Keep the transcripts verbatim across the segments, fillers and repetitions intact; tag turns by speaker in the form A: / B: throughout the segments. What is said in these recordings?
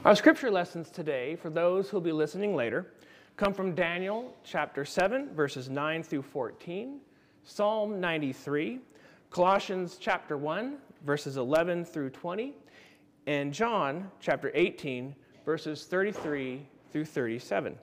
A: Our scripture lessons today, for those who will be listening later, come from Daniel chapter seven, verses nine through fourteen, Psalm ninety-three, Colossians chapter one, verses eleven through twenty, and John chapter eighteen, verses thirty-three through thirty-seven.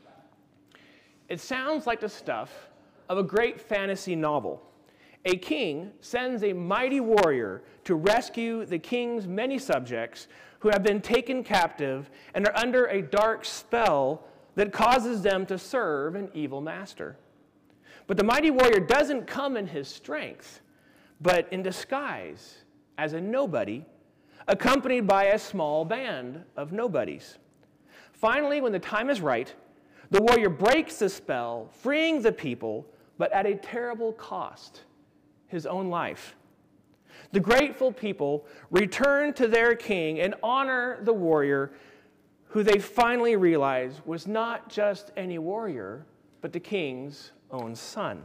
A: It sounds like the stuff of a great fantasy novel. A king sends a mighty warrior to rescue the king's many subjects who have been taken captive and are under a dark spell that causes them to serve an evil master. But the mighty warrior doesn't come in his strength, but in disguise as a nobody, accompanied by a small band of nobodies. Finally, when the time is right, the warrior breaks the spell, freeing the people, but at a terrible cost, his own life. The grateful people return to their king and honor the warrior, who they finally realize was not just any warrior, but the king's own son.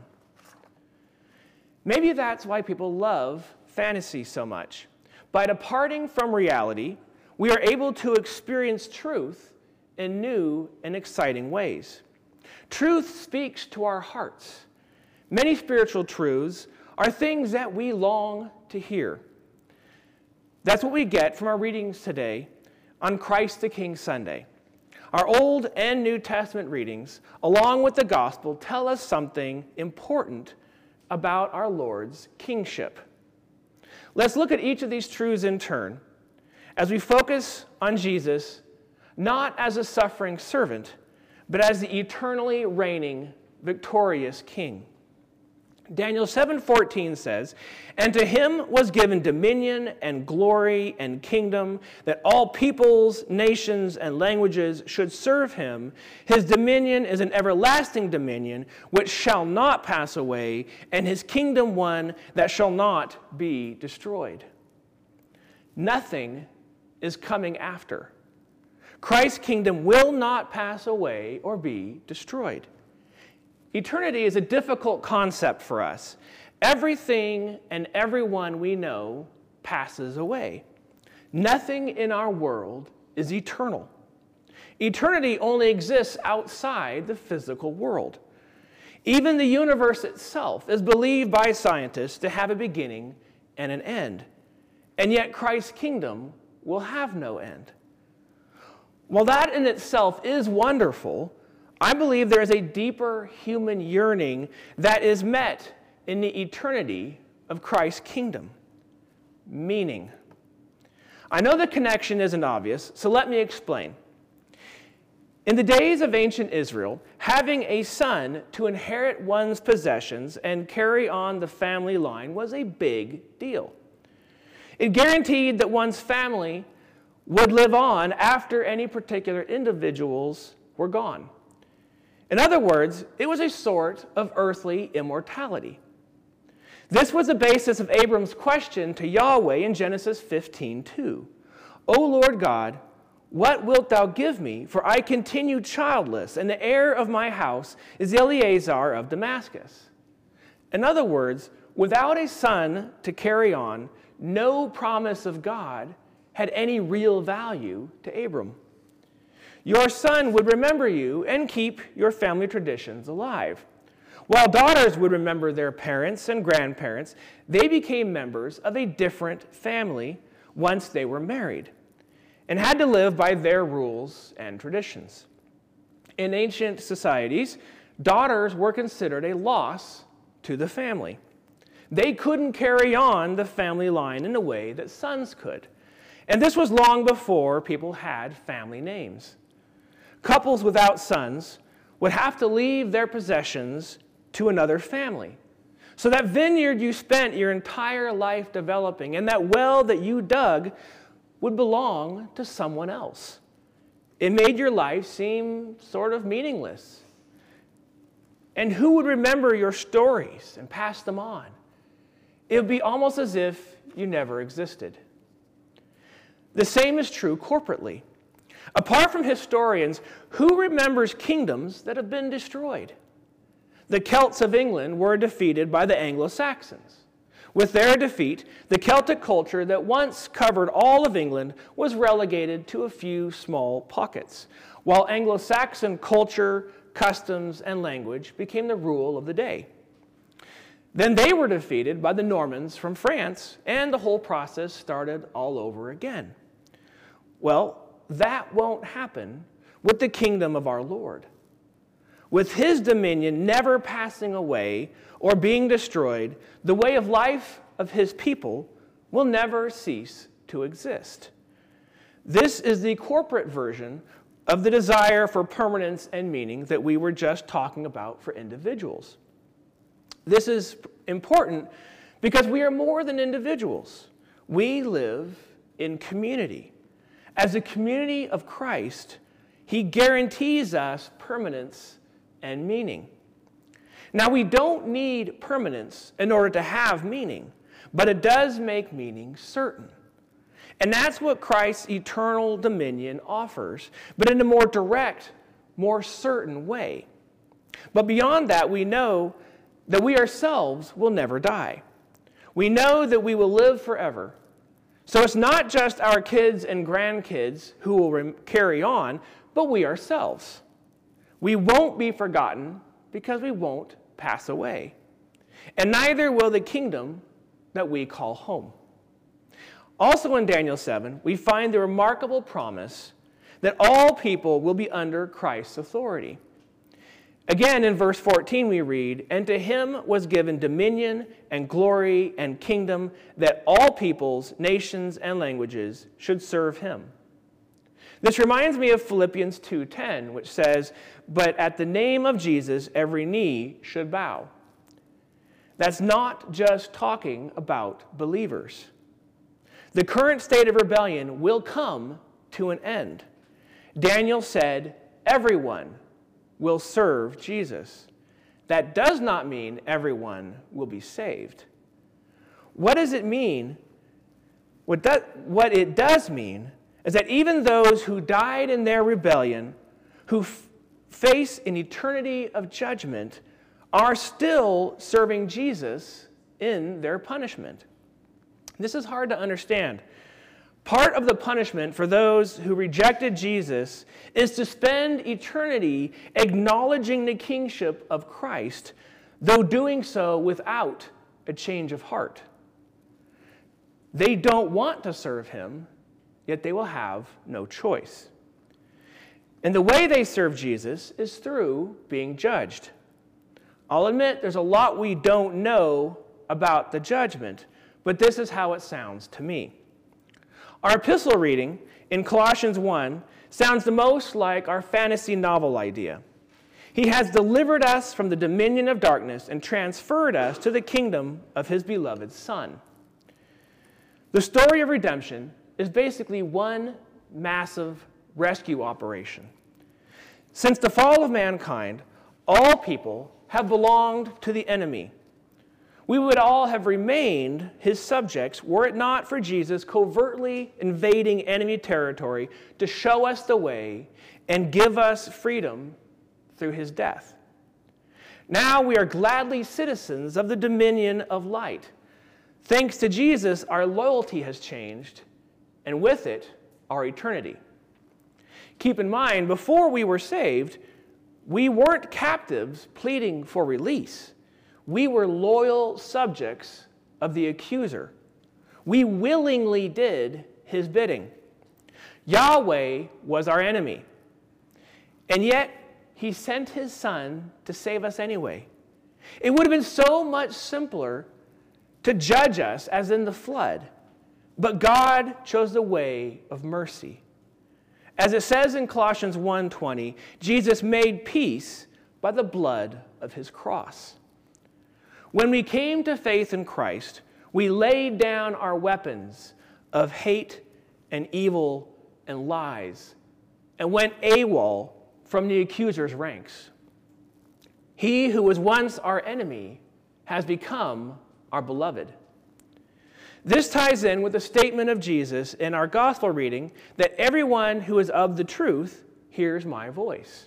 A: Maybe that's why people love fantasy so much. By departing from reality, we are able to experience truth in new and exciting ways. Truth speaks to our hearts. Many spiritual truths are things that we long to hear. That's what we get from our readings today on Christ the King Sunday. Our Old and New Testament readings, along with the gospel, tell us something important about our Lord's kingship. Let's look at each of these truths in turn as we focus on Jesus, not as a suffering servant, but as the eternally reigning, victorious King. Daniel seven fourteen says, "And to him was given dominion and glory and kingdom, that all peoples, nations, and languages should serve him. His dominion is an everlasting dominion, which shall not pass away, and his kingdom one that shall not be destroyed." Nothing is coming after. Christ's kingdom will not pass away or be destroyed. Eternity is a difficult concept for us. Everything and everyone we know passes away. Nothing in our world is eternal. Eternity only exists outside the physical world. Even the universe itself is believed by scientists to have a beginning and an end. And yet Christ's kingdom will have no end. While that in itself is wonderful, I believe there is a deeper human yearning that is met in the eternity of Christ's kingdom. Meaning. I know the connection isn't obvious, so let me explain. In the days of ancient Israel, having a son to inherit one's possessions and carry on the family line was a big deal. It guaranteed that one's family would live on after any particular individuals were gone. In other words, it was a sort of earthly immortality. This was the basis of Abram's question to Yahweh in Genesis fifteen two. "O Lord God, what wilt thou give me? For I continue childless, and the heir of my house is Eleazar of Damascus." In other words, without a son to carry on, no promise of God had any real value to Abram. Your son would remember you and keep your family traditions alive. While daughters would remember their parents and grandparents, they became members of a different family once they were married and had to live by their rules and traditions. In ancient societies, daughters were considered a loss to the family. They couldn't carry on the family line in a way that sons could. And this was long before people had family names. Couples without sons would have to leave their possessions to another family. So that vineyard you spent your entire life developing and that well that you dug would belong to someone else. It made your life seem sort of meaningless. And who would remember your stories and pass them on? It would be almost as if you never existed. The same is true corporately. Apart from historians, who remembers kingdoms that have been destroyed? The Celts of England were defeated by the Anglo-Saxons. With their defeat, the Celtic culture that once covered all of England was relegated to a few small pockets, while Anglo-Saxon culture, customs, and language became the rule of the day. Then they were defeated by the Normans from France, and the whole process started all over again. Well, that won't happen with the kingdom of our Lord. With his dominion never passing away or being destroyed, the way of life of his people will never cease to exist. This is the corporate version of the desire for permanence and meaning that we were just talking about for individuals. This is important because we are more than individuals. We live in community. As a community of Christ, he guarantees us permanence and meaning. Now, we don't need permanence in order to have meaning, but it does make meaning certain. And that's what Christ's eternal dominion offers, but in a more direct, more certain way. But beyond that, we know that we ourselves will never die. We know that we will live forever. So it's not just our kids and grandkids who will carry on, but we ourselves. We won't be forgotten because we won't pass away. And neither will the kingdom that we call home. Also in Daniel seven, we find the remarkable promise that all people will be under Christ's authority. Again, in verse fourteen, we read, "And to him was given dominion and glory and kingdom, that all peoples, nations, and languages should serve him." This reminds me of Philippians two ten, which says, "But at the name of Jesus, every knee should bow." That's not just talking about believers. The current state of rebellion will come to an end. Daniel said, everyone will serve Jesus. That does not mean everyone will be saved. What does it mean? What, that, what it does mean is that even those who died in their rebellion, who f- face an eternity of judgment, are still serving Jesus in their punishment. This is hard to understand. Part of the punishment for those who rejected Jesus is to spend eternity acknowledging the kingship of Christ, though doing so without a change of heart. They don't want to serve him, yet they will have no choice. And the way they serve Jesus is through being judged. I'll admit there's a lot we don't know about the judgment, but this is how it sounds to me. Our epistle reading in Colossians one sounds the most like our fantasy novel idea. He has delivered us from the dominion of darkness and transferred us to the kingdom of his beloved Son. The story of redemption is basically one massive rescue operation. Since the fall of mankind, all people have belonged to the enemy. We would all have remained his subjects were it not for Jesus covertly invading enemy territory to show us the way and give us freedom through his death. Now we are gladly citizens of the dominion of light. Thanks to Jesus, our loyalty has changed, and with it, our eternity. Keep in mind, before we were saved, we weren't captives pleading for release. We were loyal subjects of the accuser. We willingly did his bidding. Yahweh was our enemy. And yet, he sent his Son to save us anyway. It would have been so much simpler to judge us as in the flood, but God chose the way of mercy. As it says in Colossians one twenty, Jesus made peace by the blood of his cross. When we came to faith in Christ, we laid down our weapons of hate and evil and lies and went AWOL from the accuser's ranks. He who was once our enemy has become our beloved. This ties in with the statement of Jesus in our gospel reading that everyone who is of the truth hears my voice.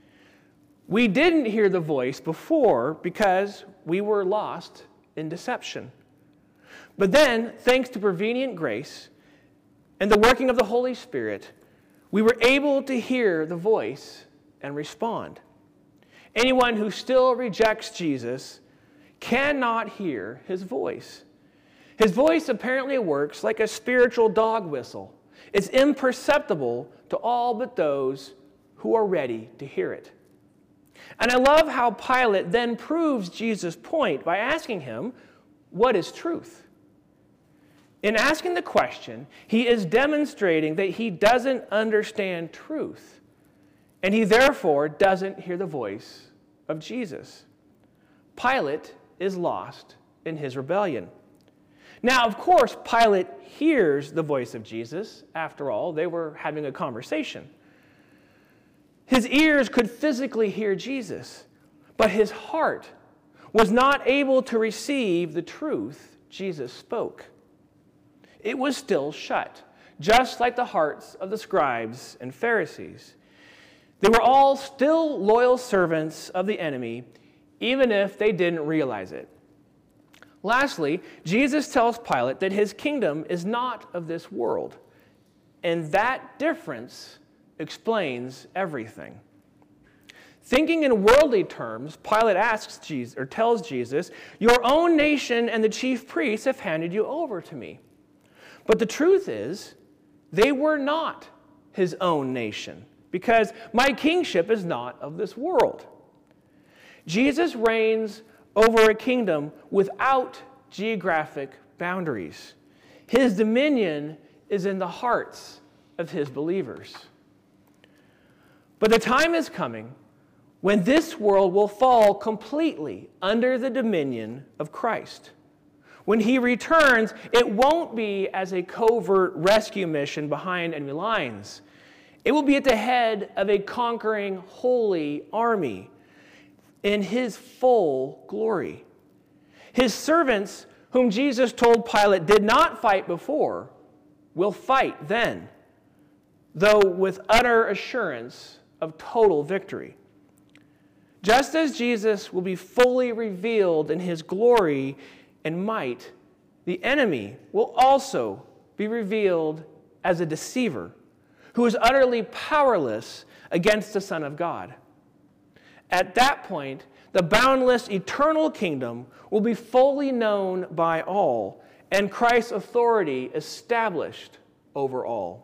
A: We didn't hear the voice before because we were lost in deception. But then, thanks to prevenient grace and the working of the Holy Spirit, we were able to hear the voice and respond. Anyone who still rejects Jesus cannot hear his voice. His voice apparently works like a spiritual dog whistle. It's imperceptible to all but those who are ready to hear it. And I love how Pilate then proves Jesus' point by asking him, what is truth? In asking the question, he is demonstrating that he doesn't understand truth, and he therefore doesn't hear the voice of Jesus. Pilate is lost in his rebellion. Now, of course, Pilate hears the voice of Jesus. After all, they were having a conversation. His ears could physically hear Jesus, but his heart was not able to receive the truth Jesus spoke. It was still shut, just like the hearts of the scribes and Pharisees. They were all still loyal servants of the enemy, even if they didn't realize it. Lastly, Jesus tells Pilate that his kingdom is not of this world, and that difference explains everything. Thinking in worldly terms, Pilate asks Jesus, or tells Jesus, "Your own nation and the chief priests have handed you over to me." But the truth is, they were not his own nation, because my kingship is not of this world. Jesus reigns over a kingdom without geographic boundaries. His dominion is in the hearts of his believers. But the time is coming when this world will fall completely under the dominion of Christ. When he returns, it won't be as a covert rescue mission behind enemy lines. It will be at the head of a conquering holy army in his full glory. His servants, whom Jesus told Pilate did not fight before, will fight then, though with utter assurance of total victory. Just as Jesus will be fully revealed in his glory and might, the enemy will also be revealed as a deceiver who is utterly powerless against the Son of God. At that point, the boundless eternal kingdom will be fully known by all, and Christ's authority established over all.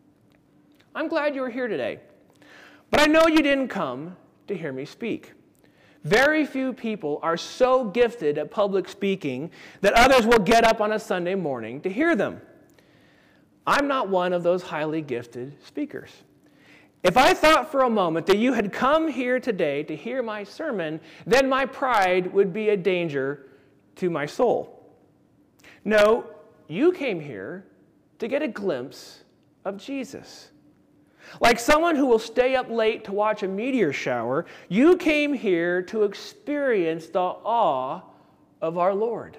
A: I'm glad you were here today, but I know you didn't come to hear me speak. Very few people are so gifted at public speaking that others will get up on a Sunday morning to hear them. I'm not one of those highly gifted speakers. If I thought for a moment that you had come here today to hear my sermon, then my pride would be a danger to my soul. No, you came here to get a glimpse of Jesus. Like someone who will stay up late to watch a meteor shower, you came here to experience the awe of our Lord.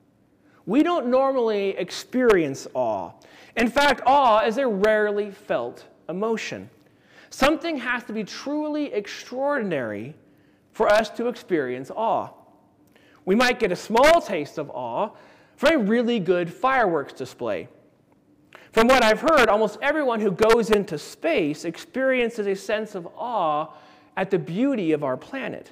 A: We don't normally experience awe. In fact, awe is a rarely felt emotion. Something has to be truly extraordinary for us to experience awe. We might get a small taste of awe from a really good fireworks display. From what I've heard, almost everyone who goes into space experiences a sense of awe at the beauty of our planet.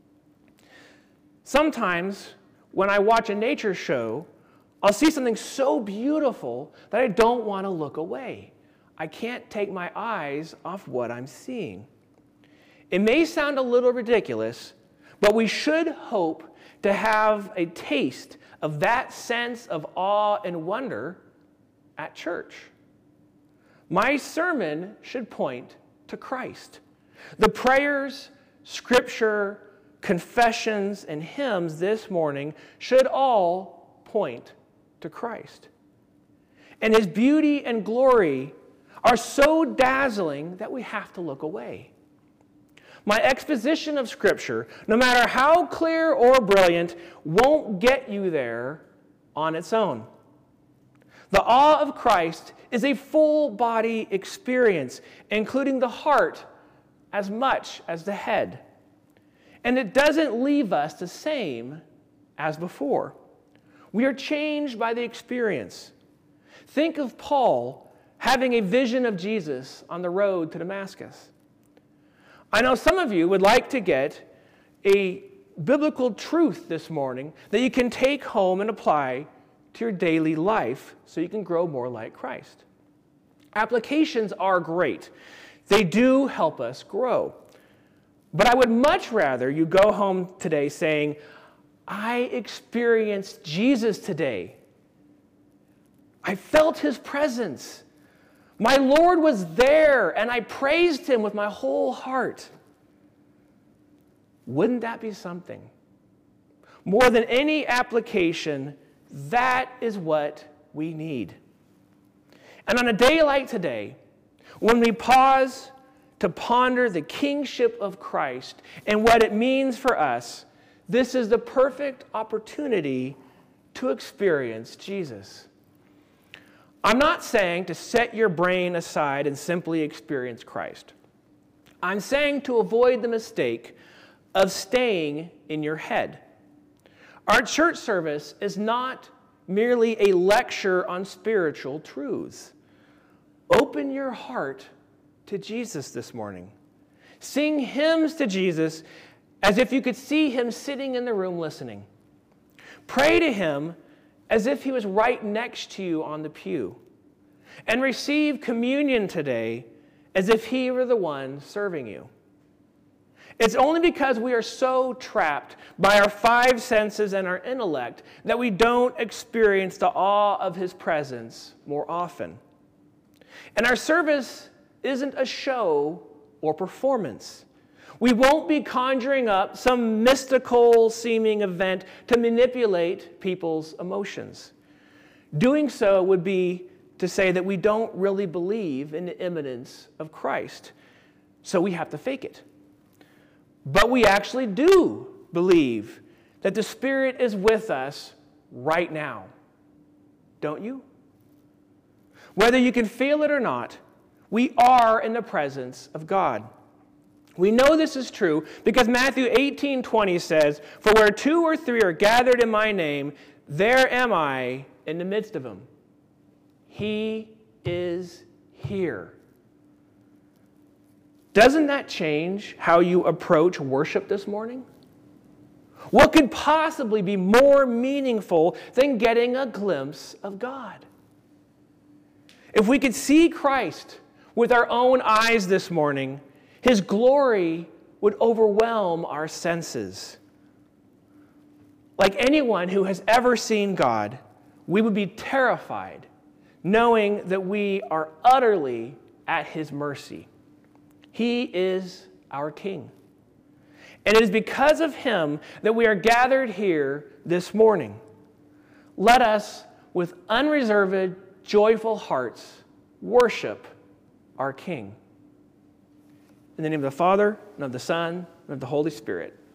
A: Sometimes, when I watch a nature show, I'll see something so beautiful that I don't want to look away. I can't take my eyes off what I'm seeing. It may sound a little ridiculous, but we should hope to have a taste of that sense of awe and wonder at church. My sermon should point to Christ. The prayers, scripture, confessions, and hymns this morning should all point to Christ. And his beauty and glory are so dazzling that we have to look away. My exposition of Scripture, no matter how clear or brilliant, won't get you there on its own. The awe of Christ is a full-body experience, including the heart as much as the head. And it doesn't leave us the same as before. We are changed by the experience. Think of Paul having a vision of Jesus on the road to Damascus. I know some of you would like to get a biblical truth this morning that you can take home and apply to your daily life so you can grow more like Christ. Applications are great. They do help us grow. But I would much rather you go home today saying, I experienced Jesus today. I felt his presence. My Lord was there, and I praised him with my whole heart. Wouldn't that be something? More than any application, that is what we need. And on a day like today, when we pause to ponder the kingship of Christ and what it means for us, this is the perfect opportunity to experience Jesus. I'm not saying to set your brain aside and simply experience Christ. I'm saying to avoid the mistake of staying in your head. Our church service is not merely a lecture on spiritual truths. Open your heart to Jesus this morning. Sing hymns to Jesus as if you could see him sitting in the room listening. Pray to him as if he was right next to you on the pew. And receive communion today as if he were the one serving you. It's only because we are so trapped by our five senses and our intellect that we don't experience the awe of his presence more often. And our service isn't a show or performance. We won't be conjuring up some mystical seeming event to manipulate people's emotions. Doing so would be to say that we don't really believe in the imminence of Christ, so we have to fake it. But we actually do believe that the Spirit is with us right now. Don't you? Whether you can feel it or not, we are in the presence of God. We know this is true because Matthew eighteen twenty says, "For where two or three are gathered in my name, there am I in the midst of them." He is here. Doesn't that change how you approach worship this morning? What could possibly be more meaningful than getting a glimpse of God? If we could see Christ with our own eyes this morning, his glory would overwhelm our senses. Like anyone who has ever seen God, we would be terrified knowing that we are utterly at his mercy. He is our King. And it is because of him that we are gathered here this morning. Let us, with unreserved, joyful hearts, worship our King. In the name of the Father, and of the Son, and of the Holy Spirit.